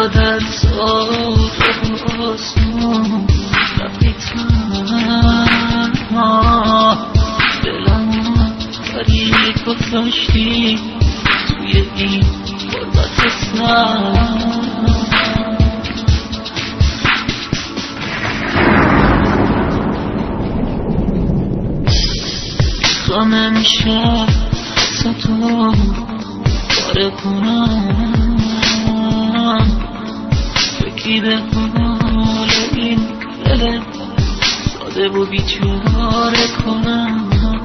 یادت صاف آسمون رفتی تنها دلم فرید گذاشتی توی این غربت سر میخوام امشب ستو پاره کنم فکری به حال این دل ساده و بیچاره کنم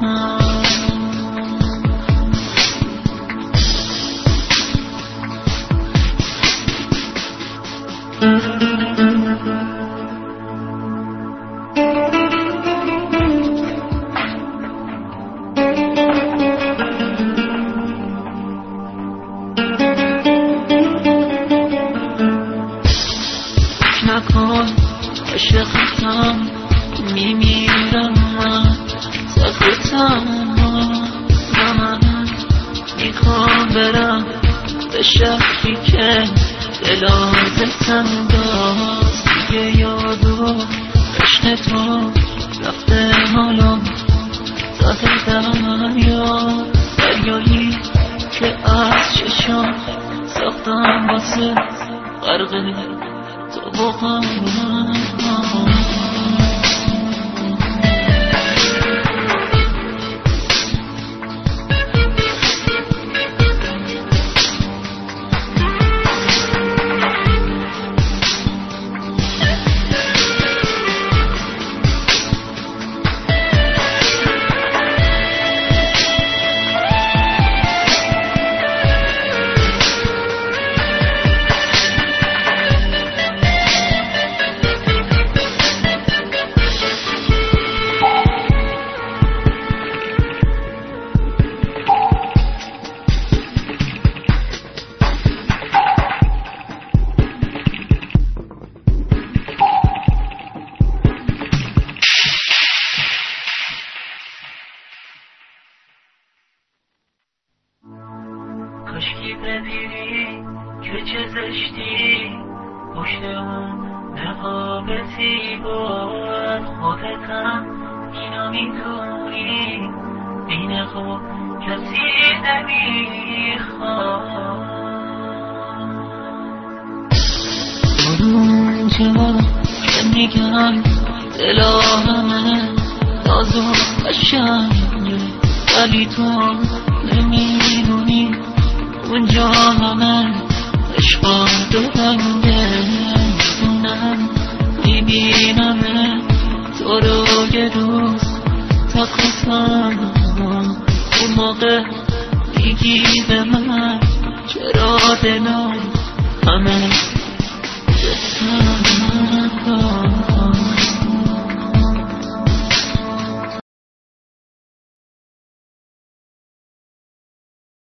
نکن عاشقتم میمیرم من سخرتم من میخوام برم به شهری که دل آزتم داست دیگه یاد و عشق تو رفته حالم ذات دریایی که از چشم ساختم واسه غرق تو بخوام کاشکی ببینی که چه زشتی پشت اون نقابتی بود خودتم اینو میتونی بین خود کسی نمیخواد اونجا که میگن دلا همه ناز و قشنگه ولی تو نمیدونی اونجا همه عشقا دو رنگه میدونم میبینم تو رو یه روز تا کسم اون موقع میگی به من چرا دلم همه